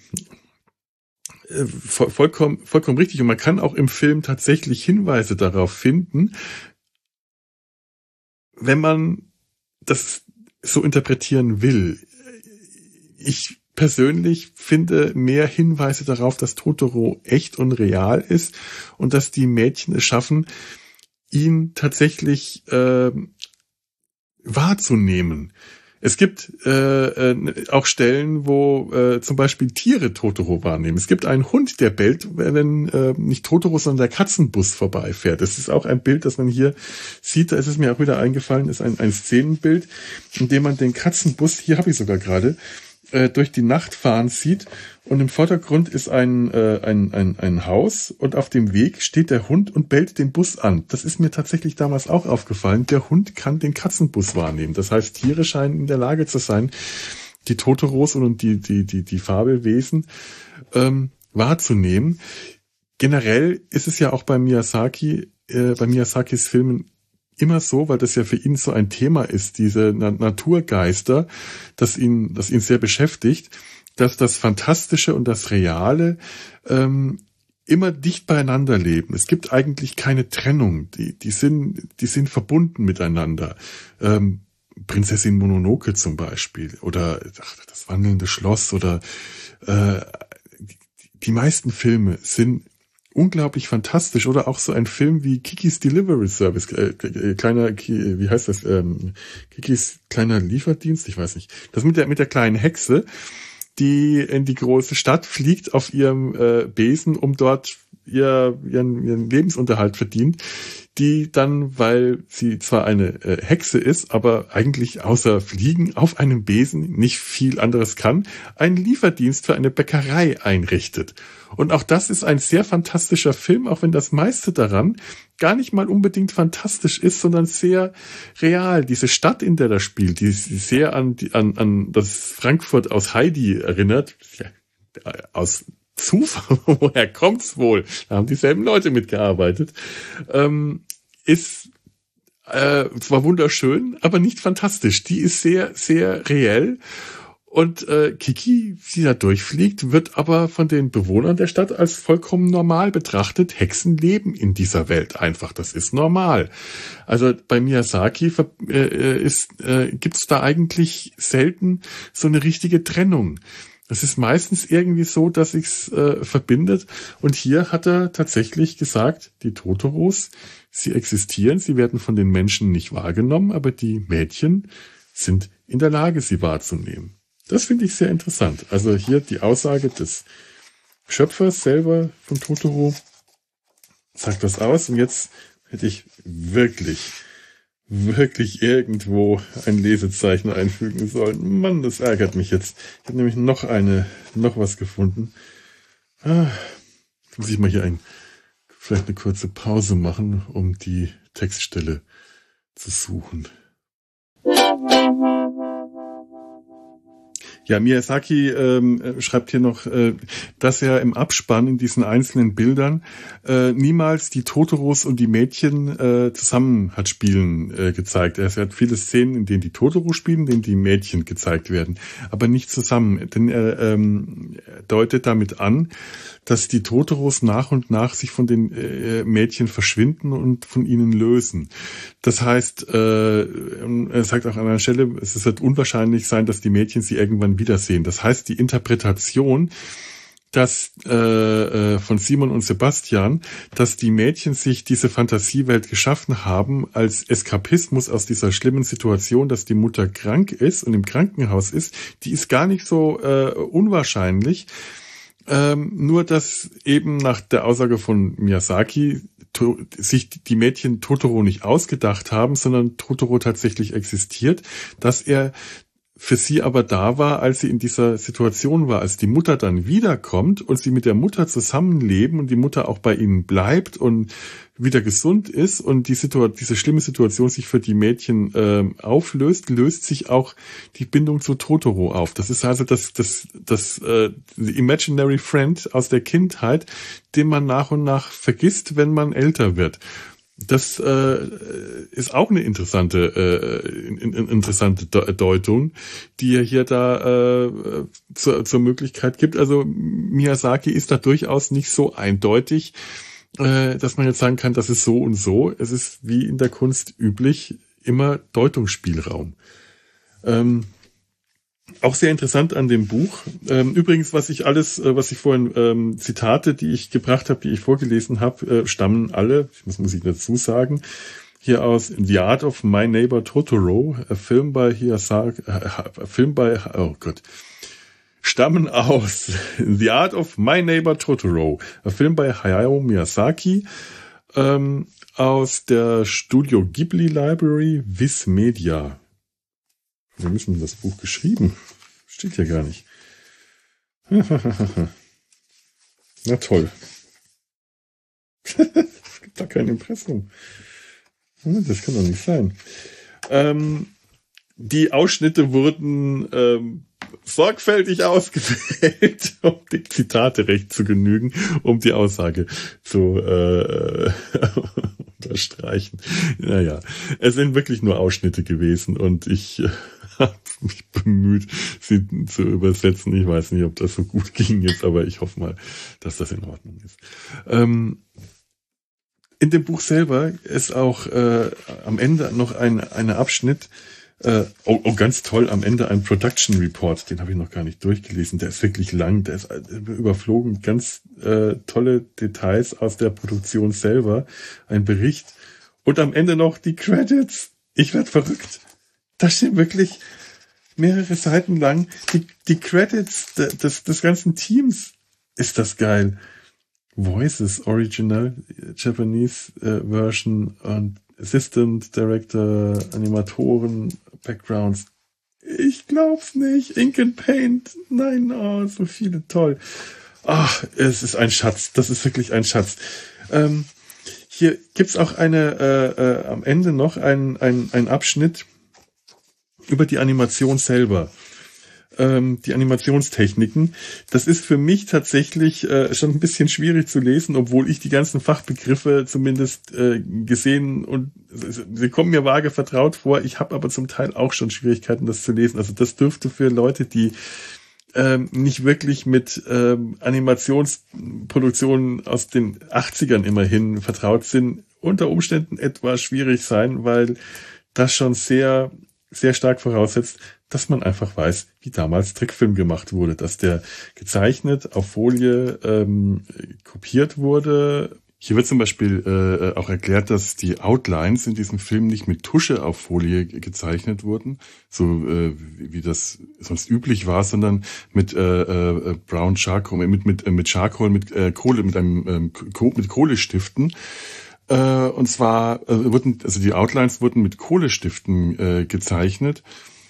vollkommen richtig. Und man kann auch im Film tatsächlich Hinweise darauf finden, wenn man das so interpretieren will. Ich persönlich finde mehr Hinweise darauf, dass Totoro echt und real ist und dass die Mädchen es schaffen, ihn tatsächlich wahrzunehmen. Es gibt auch Stellen, wo zum Beispiel Tiere Totoro wahrnehmen. Es gibt einen Hund, der bellt, wenn nicht Totoro, sondern der Katzenbus vorbeifährt. Das ist auch ein Bild, das man hier sieht. Da ist es mir auch wieder eingefallen, ist ein Szenenbild, in dem man den Katzenbus, hier habe ich sogar gerade, durch die Nacht fahren sieht und im Vordergrund ist ein Haus und auf dem Weg steht der Hund und bellt den Bus an. Das ist mir tatsächlich damals auch aufgefallen. Der Hund kann den Katzenbus wahrnehmen. Das heißt, Tiere scheinen in der Lage zu sein, die Totoros und die Fabelwesen wahrzunehmen. Generell ist es ja auch bei Miyazakis Filmen immer so, weil das ja für ihn so ein Thema ist, diese Naturgeister, das ihn sehr beschäftigt, dass das Fantastische und das Reale immer dicht beieinander leben. Es gibt eigentlich keine Trennung. Die sind verbunden miteinander. Prinzessin Mononoke zum Beispiel oder das wandelnde Schloss oder die meisten Filme sind unglaublich fantastisch oder auch so ein Film wie Kikis Delivery Service, Kikis kleiner Lieferdienst, ich weiß nicht. Das mit der kleinen Hexe, die in die große Stadt fliegt auf ihrem Besen, um dort ihren Lebensunterhalt verdient, die dann, weil sie zwar eine Hexe ist, aber eigentlich außer Fliegen auf einem Besen nicht viel anderes kann, einen Lieferdienst für eine Bäckerei einrichtet. Und auch das ist ein sehr fantastischer Film, auch wenn das meiste daran gar nicht mal unbedingt fantastisch ist, sondern sehr real. Diese Stadt, in der das spielt, die sehr an das Frankfurt aus Heidi erinnert, ja, aus Zufall, woher kommt's wohl? Da haben dieselben Leute mitgearbeitet. Ist zwar wunderschön, aber nicht fantastisch. Die ist sehr, sehr reell. Und Kiki, die da durchfliegt, wird aber von den Bewohnern der Stadt als vollkommen normal betrachtet. Hexen leben in dieser Welt einfach. Das ist normal. Also bei Miyazaki gibt's da eigentlich selten so eine richtige Trennung. Das ist meistens irgendwie so, dass sich's verbindet. Und hier hat er tatsächlich gesagt, die Totoros, sie existieren, sie werden von den Menschen nicht wahrgenommen, aber die Mädchen sind in der Lage, sie wahrzunehmen. Das finde ich sehr interessant. Also hier die Aussage des Schöpfers selber von Totoro sagt das aus. Und jetzt hätte ich wirklich irgendwo ein Lesezeichen einfügen sollen. Mann, das ärgert mich jetzt. Ich habe nämlich noch was gefunden. Jetzt muss ich mal hier vielleicht eine kurze Pause machen, um die Textstelle zu suchen. Ja, Miyazaki schreibt hier noch, dass er im Abspann in diesen einzelnen Bildern niemals die Totoros und die Mädchen zusammen hat spielen gezeigt. Er hat viele Szenen, in denen die Totoros spielen, in denen die Mädchen gezeigt werden, aber nicht zusammen. Denn er deutet damit an, dass die Totoros nach und nach sich von den Mädchen verschwinden und von ihnen lösen. Das heißt, er sagt auch an einer Stelle, es wird unwahrscheinlich sein, dass die Mädchen sie irgendwann wiedersehen. Das heißt, die Interpretation, dass von Simon und Sebastian, dass die Mädchen sich diese Fantasiewelt geschaffen haben als Eskapismus aus dieser schlimmen Situation, dass die Mutter krank ist und im Krankenhaus ist, die ist gar nicht so unwahrscheinlich. Nur, dass eben nach der Aussage von Miyazaki sich die Mädchen Totoro nicht ausgedacht haben, sondern Totoro tatsächlich existiert, dass er für sie aber da war, als sie in dieser Situation war, als die Mutter dann wiederkommt und sie mit der Mutter zusammenleben und die Mutter auch bei ihnen bleibt und wieder gesund ist und diese schlimme Situation sich für die Mädchen auflöst, löst sich auch die Bindung zu Totoro auf. Das ist also das Imaginary Friend aus der Kindheit, den man nach und nach vergisst, wenn man älter wird. Das ist auch eine interessante Deutung, die er hier da zur Möglichkeit gibt. Also Miyazaki ist da durchaus nicht so eindeutig, dass man jetzt sagen kann, das ist so und so. Es ist wie in der Kunst üblich immer Deutungsspielraum. Auch sehr interessant an dem Buch. Übrigens, was ich vorhin Zitate, die ich gebracht habe, die ich vorgelesen habe, stammen alle, muss ich dazu sagen, hier aus The Art of My Neighbor Totoro, stammen aus The Art of My Neighbor Totoro, ein Film bei Hayao Miyazaki, aus der Studio Ghibli Library, Viz Media. Wir müssen das Buch geschrieben. Steht ja gar nicht. Na toll. Es gibt da kein Impressum. Das kann doch nicht sein. Die Ausschnitte wurden sorgfältig ausgewählt, um die Zitate recht zu genügen, um die Aussage zu unterstreichen. Naja, es sind wirklich nur Ausschnitte gewesen und ich habe mich bemüht, sie zu übersetzen. Ich weiß nicht, ob das so gut ging jetzt, aber ich hoffe mal, dass das in Ordnung ist. In dem Buch selber ist auch am Ende noch ein Abschnitt, ganz toll, am Ende ein Production Report, den habe ich noch gar nicht durchgelesen, der ist wirklich lang, der ist überflogen, ganz tolle Details aus der Produktion selber, ein Bericht und am Ende noch die Credits. Ich werde verrückt. Da stehen wirklich mehrere Seiten lang die Credits des ganzen Teams. Ist das geil. Voices, Original, Japanese Version und Assistant Director, Animatoren, Backgrounds. Ich glaub's nicht. Ink and Paint. Nein, oh, so viele, toll. Ach, es ist ein Schatz. Das ist wirklich ein Schatz. Hier gibt's auch am Ende noch ein Abschnitt über die Animation selber. Die Animationstechniken. Das ist für mich tatsächlich schon ein bisschen schwierig zu lesen, obwohl ich die ganzen Fachbegriffe zumindest gesehen und sie kommen mir vage vertraut vor. Ich habe aber zum Teil auch schon Schwierigkeiten, das zu lesen. Also das dürfte für Leute, die nicht wirklich mit Animationsproduktionen aus den 80ern immerhin vertraut sind, unter Umständen etwas schwierig sein, weil das schon sehr, sehr stark voraussetzt, dass man einfach weiß, wie damals Trickfilm gemacht wurde, dass der gezeichnet auf Folie kopiert wurde. Hier wird zum Beispiel auch erklärt, dass die Outlines in diesem Film nicht mit Tusche auf Folie gezeichnet wurden, so wie das sonst üblich war, sondern mit Brown Charcoal, mit Charcoal, mit Kohle, mit Kohlestiften. Und zwar die Outlines wurden mit Kohlestiften gezeichnet.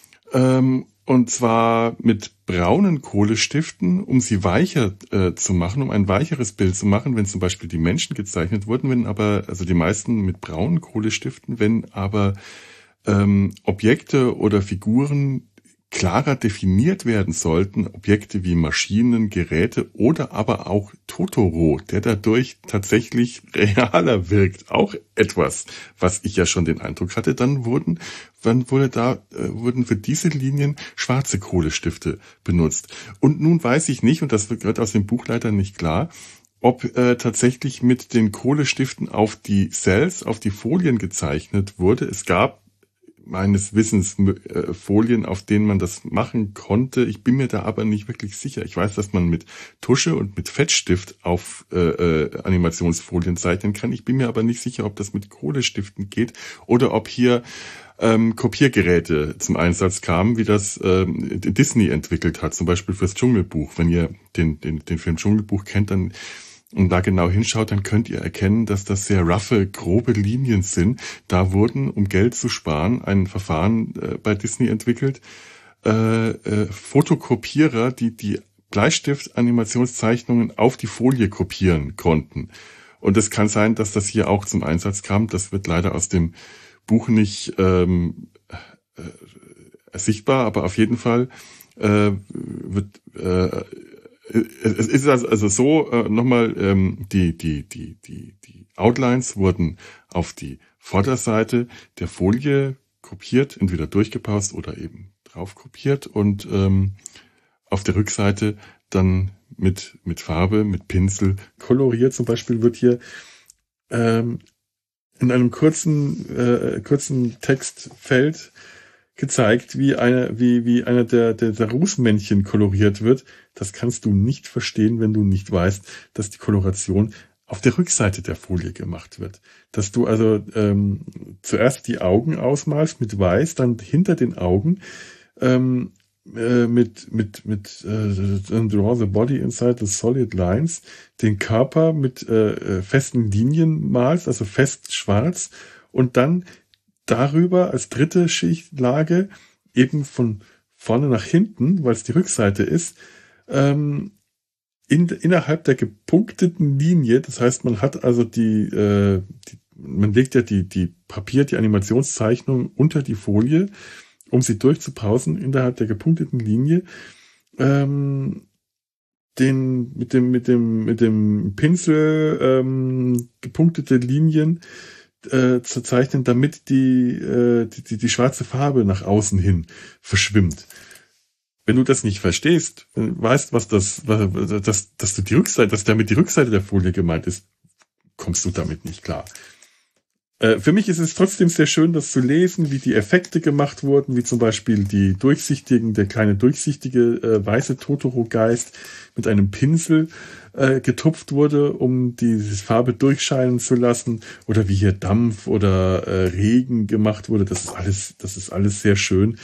Und zwar mit braunen Kohlestiften, um sie weicher zu machen, um ein weicheres Bild zu machen, wenn zum Beispiel die Menschen gezeichnet wurden, die meisten mit braunen Kohlestiften, wenn aber Objekte oder Figuren klarer definiert werden sollten, Objekte wie Maschinen, Geräte oder aber auch Totoro, der dadurch tatsächlich realer wirkt. Auch etwas, was ich ja schon den Eindruck hatte, dann wurden für diese Linien schwarze Kohlestifte benutzt. Und nun weiß ich nicht, und das wird aus dem Buch leider nicht klar, ob tatsächlich mit den Kohlestiften auf die Cells, auf die Folien gezeichnet wurde. Es gab meines Wissens Folien, auf denen man das machen konnte. Ich bin mir da aber nicht wirklich sicher. Ich weiß, dass man mit Tusche und mit Fettstift auf Animationsfolien zeichnen kann. Ich bin mir aber nicht sicher, ob das mit Kohlestiften geht oder ob hier Kopiergeräte zum Einsatz kamen, wie das Disney entwickelt hat, zum Beispiel fürs Dschungelbuch. Wenn ihr den Film Dschungelbuch kennt, dann und da genau hinschaut, dann könnt ihr erkennen, dass das sehr roughe, grobe Linien sind. Da wurden, um Geld zu sparen, ein Verfahren bei Disney entwickelt, Fotokopierer, die Bleistift-Animationszeichnungen auf die Folie kopieren konnten. Und es kann sein, dass das hier auch zum Einsatz kam. Das wird leider aus dem Buch nicht sichtbar, aber auf jeden Fall es ist also so, nochmal, die Outlines wurden auf die Vorderseite der Folie kopiert, entweder durchgepaust oder eben drauf kopiert und auf der Rückseite dann mit Farbe, mit Pinsel koloriert. Zum Beispiel wird hier in einem kurzen Textfeld gezeigt, wie einer der Rußmännchen koloriert wird. Das kannst du nicht verstehen, wenn du nicht weißt, dass die Koloration auf der Rückseite der Folie gemacht wird. Dass du also zuerst die Augen ausmalst mit Weiß, dann hinter den Augen draw the body inside the solid lines, den Körper mit festen Linien malst, also fest schwarz, und dann darüber als dritte Schichtlage eben von vorne nach hinten, weil es die Rückseite ist, innerhalb der gepunkteten Linie. Das heißt, man hat also man legt ja die Animationszeichnung unter die Folie, um sie durchzupausen innerhalb der gepunkteten Linie, mit dem Pinsel gepunktete Linien zu zeichnen, damit die schwarze Farbe nach außen hin verschwimmt. Wenn du das nicht verstehst, wenn du weißt, dass damit die Rückseite der Folie gemeint ist, kommst du damit nicht klar. Für mich ist es trotzdem sehr schön, das zu lesen, wie die Effekte gemacht wurden, wie zum Beispiel der kleine durchsichtige weiße Totoro-Geist mit einem Pinsel getupft wurde, um diese Farbe durchscheinen zu lassen, oder wie hier Dampf oder Regen gemacht wurde. Das ist alles sehr schön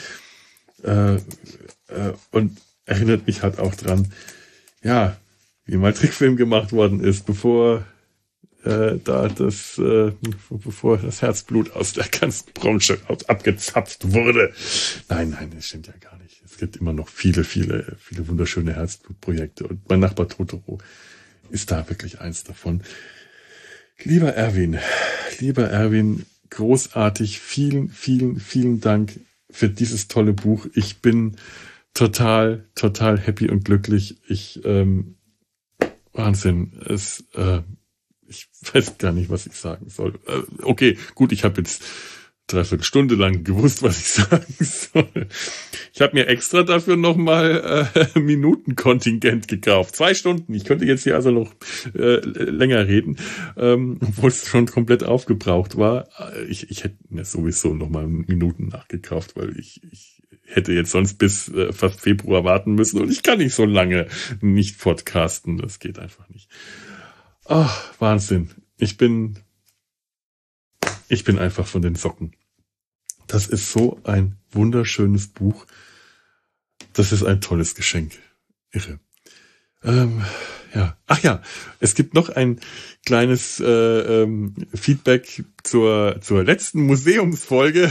und erinnert mich halt auch dran, ja, wie mal Trickfilm gemacht worden ist, bevor das Herzblut aus der ganzen Branche abgezapft wurde. Nein, das stimmt ja gar nicht. Es gibt immer noch viele wunderschöne Herzblutprojekte und mein Nachbar Totoro ist da wirklich eins davon. Lieber Erwin, großartig, vielen Dank für dieses tolle Buch. Ich bin total happy und glücklich. Wahnsinn. Ich weiß gar nicht, was ich sagen soll. Okay, gut, ich habe jetzt 3/4 Stunde lang gewusst, was ich sagen soll. Ich habe mir extra dafür nochmal Minutenkontingent gekauft. 2 Stunden. Ich könnte jetzt hier also noch länger reden, obwohl es schon komplett aufgebraucht war. Ich hätte mir sowieso nochmal Minuten nachgekauft, weil ich hätte jetzt sonst bis fast Februar warten müssen und ich kann nicht so lange nicht podcasten. Das geht einfach nicht. Ach, Wahnsinn. Ich bin einfach von den Socken. Das ist so ein wunderschönes Buch. Das ist ein tolles Geschenk. Irre. Ja. Ach ja, es gibt noch ein kleines Feedback zur letzten Museumsfolge.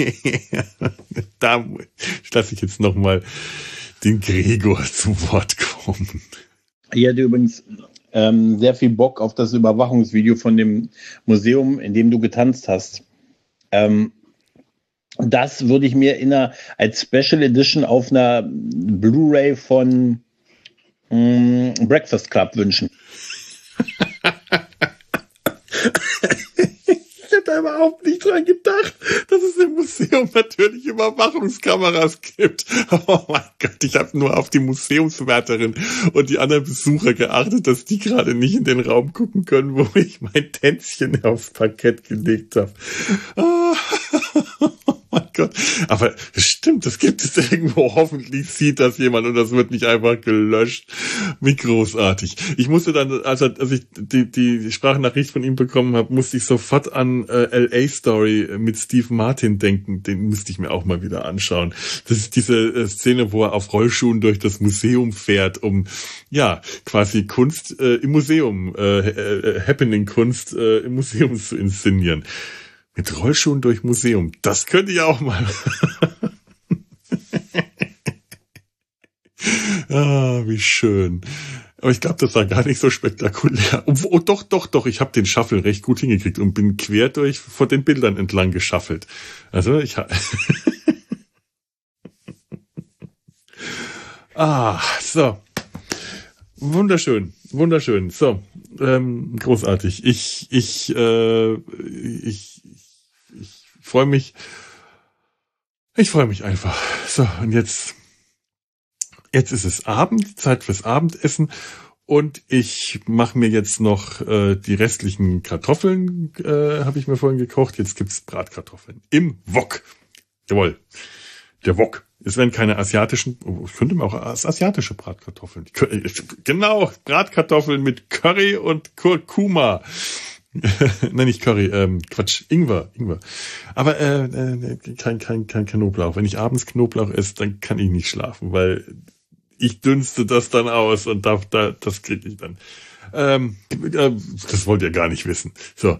Da lasse ich jetzt nochmal den Gregor zu Wort kommen. Ich hatte übrigens sehr viel Bock auf das Überwachungsvideo von dem Museum, in dem du getanzt hast. Das würde ich mir als Special Edition auf einer Blu-ray von Breakfast Club wünschen. Ich hätte überhaupt nicht dran gedacht, dass es im Museum natürlich Überwachungskameras gibt. Oh mein Gott, ich habe nur auf die Museumswärterin und die anderen Besucher geachtet, dass die gerade nicht in den Raum gucken können, wo ich mein Tänzchen aufs Parkett gelegt habe. Oh mein Gott. Aber es stimmt, das gibt es irgendwo. Hoffentlich sieht das jemand und das wird nicht einfach gelöscht. Wie großartig. Ich musste dann, als ich die Sprachnachricht von ihm bekommen habe, musste ich sofort an LA Story mit Steve Martin denken. Den musste ich mir auch mal wieder anschauen. Das ist diese Szene, wo er auf Rollschuhen durch das Museum fährt, um ja quasi Kunst im Museum, Happening-Kunst im Museum zu inszenieren. Mit Rollschuhen durch Museum. Das könnte ich auch mal. Wie schön. Aber ich glaube, das war gar nicht so spektakulär. Oh, doch. Ich habe den Shuffle recht gut hingekriegt und bin quer vor den Bildern entlang geschaffelt. Also so. Wunderschön. So, großartig. Ich freue mich. Ich freue mich einfach. So, und jetzt ist es Abend, Zeit fürs Abendessen. Und ich mache mir jetzt noch die restlichen Kartoffeln, habe ich mir vorhin gekocht. Jetzt gibt's Bratkartoffeln im Wok. Jawohl, der Wok. Es werden keine asiatischen, ich könnte mir auch asiatische Bratkartoffeln. Genau, Bratkartoffeln mit Curry und Kurkuma. Nein, nicht Curry, Ingwer. Aber kein Knoblauch. Wenn ich abends Knoblauch esse, dann kann ich nicht schlafen, weil ich dünste das dann aus und das kriege ich dann. Das wollt ihr gar nicht wissen. So.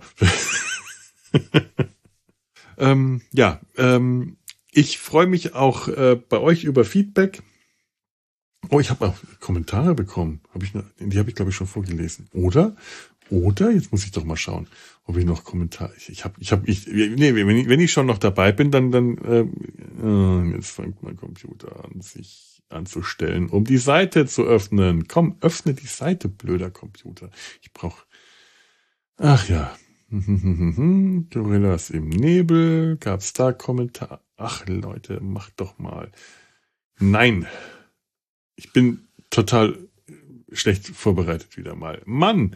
Ich freue mich auch bei euch über Feedback. Oh, ich habe auch Kommentare bekommen. Die habe ich, glaube ich, schon vorgelesen. Oder, jetzt muss ich doch mal schauen, ob ich noch Kommentare. Wenn ich schon noch dabei bin, dann jetzt fängt mein Computer an, sich anzustellen, um die Seite zu öffnen. Komm, öffne die Seite, blöder Computer. Ach ja, Gorillas im Nebel. Gab's da Kommentar? Ach Leute, macht doch mal. Nein. Ich bin total schlecht vorbereitet wieder mal. Mann!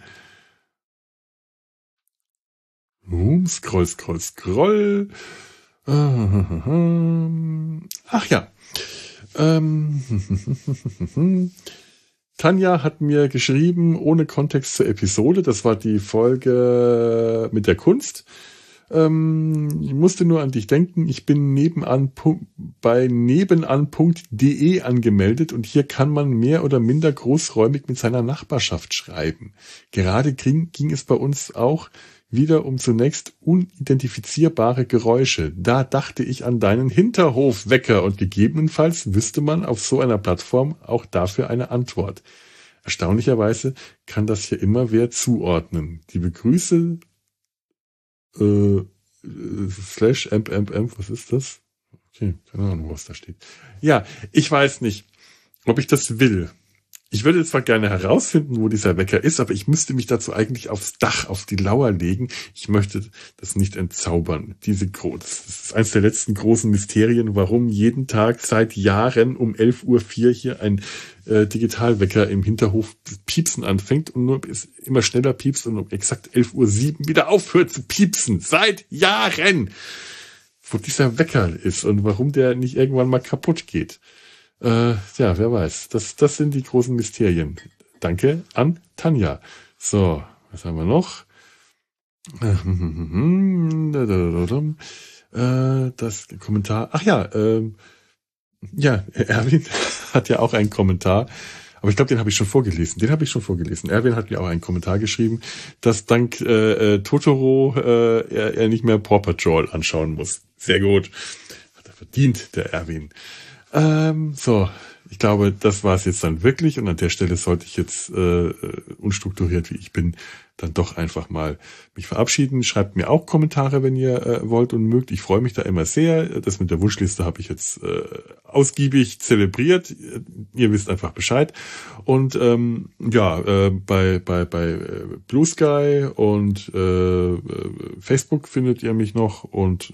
Scroll. Ach ja. Tanja hat mir geschrieben, ohne Kontext zur Episode. Das war die Folge mit der Kunst. Ich musste nur an dich denken. Ich bin bei nebenan.de angemeldet und hier kann man mehr oder minder großräumig mit seiner Nachbarschaft schreiben. Gerade ging es bei uns auch wieder um zunächst unidentifizierbare Geräusche. Da dachte ich an deinen Hinterhofwecker und gegebenenfalls wüsste man auf so einer Plattform auch dafür eine Antwort. Erstaunlicherweise kann das hier immer wer zuordnen. Liebe Grüße, /MMM, was ist das? Okay, keine Ahnung, was da steht. Ja, ich weiß nicht, ob ich das will. Ich würde zwar gerne herausfinden, wo dieser Wecker ist, aber ich müsste mich dazu eigentlich aufs Dach, auf die Lauer legen. Ich möchte das nicht entzaubern. Das ist eines der letzten großen Mysterien, warum jeden Tag seit Jahren um 11:04 Uhr hier ein Digitalwecker im Hinterhof piepsen anfängt und nur immer schneller piepst und um exakt 11:07 Uhr wieder aufhört zu piepsen. Seit Jahren! Wo dieser Wecker ist und warum der nicht irgendwann mal kaputt geht. Ja, wer weiß. Das sind die großen Mysterien. Danke an Tanja. So, was haben wir noch? Das Kommentar. Ach ja, ja, Erwin hat ja auch einen Kommentar. Aber ich glaube, den habe ich schon vorgelesen. Erwin hat mir auch einen Kommentar geschrieben, dass dank Totoro er nicht mehr Paw Patrol anschauen muss. Sehr gut. Hat er verdient, der Erwin. So, ich glaube, das war es jetzt dann wirklich und an der Stelle sollte ich jetzt unstrukturiert wie ich bin, dann doch einfach mal mich verabschieden. Schreibt mir auch Kommentare, wenn ihr wollt und mögt. Ich freue mich da immer sehr. Das mit der Wunschliste habe ich jetzt ausgiebig zelebriert. Ihr wisst einfach Bescheid. Und bei Blue Sky und Facebook findet ihr mich noch und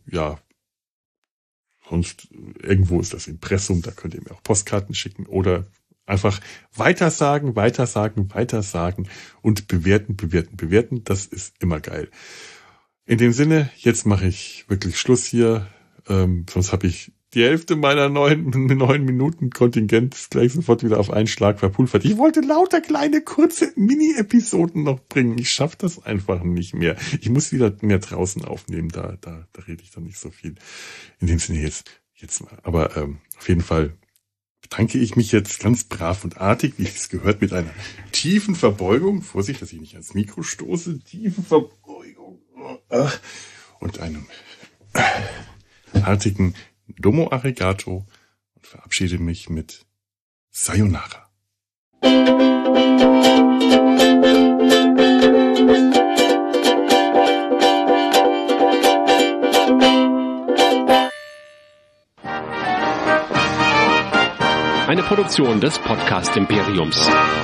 sonst irgendwo ist das Impressum, da könnt ihr mir auch Postkarten schicken oder einfach weitersagen und bewerten. Das ist immer geil. In dem Sinne, jetzt mache ich wirklich Schluss hier. Sonst habe ich die Hälfte meiner 9 Minuten Kontingent gleich sofort wieder auf einen Schlag verpulvert. Ich wollte lauter kleine, kurze Mini-Episoden noch bringen. Ich schaffe das einfach nicht mehr. Ich muss wieder mehr draußen aufnehmen. Da rede ich dann nicht so viel. In dem Sinne jetzt mal. Aber auf jeden Fall bedanke ich mich jetzt ganz brav und artig, wie es gehört, mit einer tiefen Verbeugung. Vorsicht, dass ich nicht ans Mikro stoße. Tiefe Verbeugung. Und einem artigen Domo Arigato und verabschiede mich mit Sayonara. Eine Produktion des Podcast Imperiums.